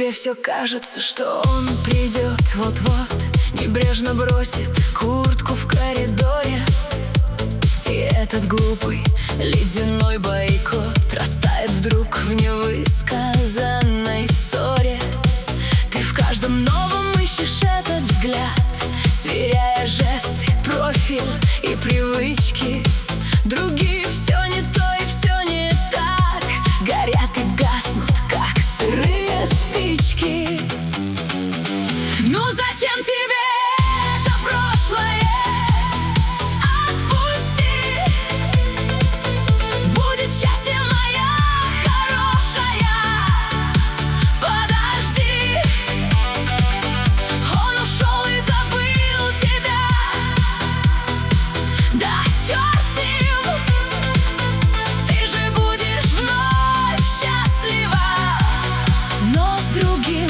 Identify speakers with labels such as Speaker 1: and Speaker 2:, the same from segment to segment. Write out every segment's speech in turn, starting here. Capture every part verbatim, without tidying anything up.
Speaker 1: Тебе все кажется, что он придет вот-вот, небрежно бросит куртку в коридоре. И этот глупый ледяной бойкот растает вдруг в невысказанной ссоре. Ты в каждом новом ищешь этот взгляд, сверяя жесты, профиль и привычки. Другие все не то и все не так, горят и гаснут, как сырые спички. Ну зачем тебе это прошлое? Отпусти. Будет счастье, моя хорошая. Подожди. Он ушел и забыл тебя. Да черт с ним. Ты же будешь вновь счастлива, но с другим.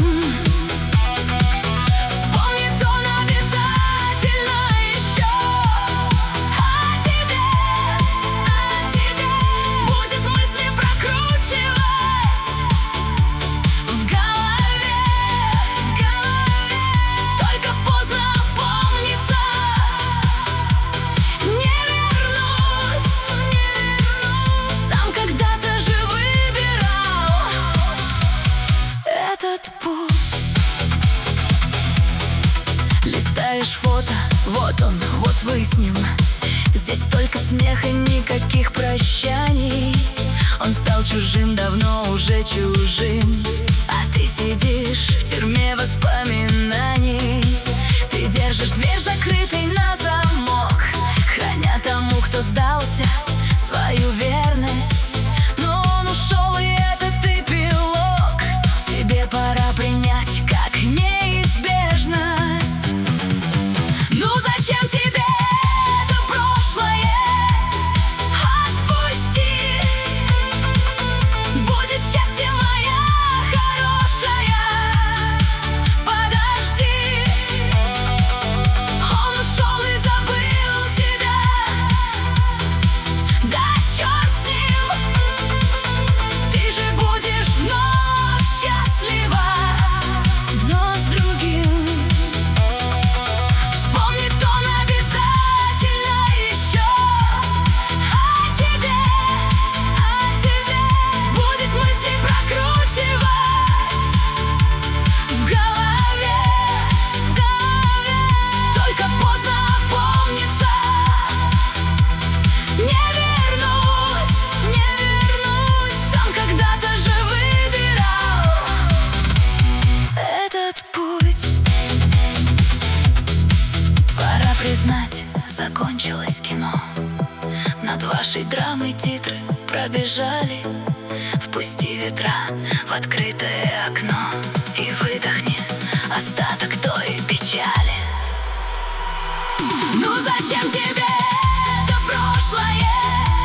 Speaker 1: Вспомнит он обязательно еще о тебе, о тебе. Будет мысли прокручивать в голове, в голове. Только поздно опомниться, не вернуть, не вернуть. Сам когда-то же выбирал этот путь. Листаешь фото, вот он, вот вы с ним. Здесь только смех и никаких прощаний. Он стал чужим, давно уже чужим. А ты сидишь в тюрьме воспоминаний. Ты держишь дверь закрытой на замок, храня тому, кто сдался, свою верность. Но он ушел, и этот эпилог тебе пора принять как неизбежность. Ну зачем тебе это прошлое? Отпусти. Будет счастье, моя хорошая. Подожди. Он ушел и забыл тебя. Да черт с ним. Ты же будешь вновь счастлива, но с другим. Вспомнит он обязательно еще о тебе, о тебе. Будет мысли прокручивать в голове, в голове. Только поздно опомниться, не вернуть, не вернуть. Сам когда-то же выбирал этот путь. Пора признать, закончилось кино. Над вашей драмой титры пробежали. Впусти ветра в открытое окно и выдохни остаток той печали. Ну зачем тебе это прошлое?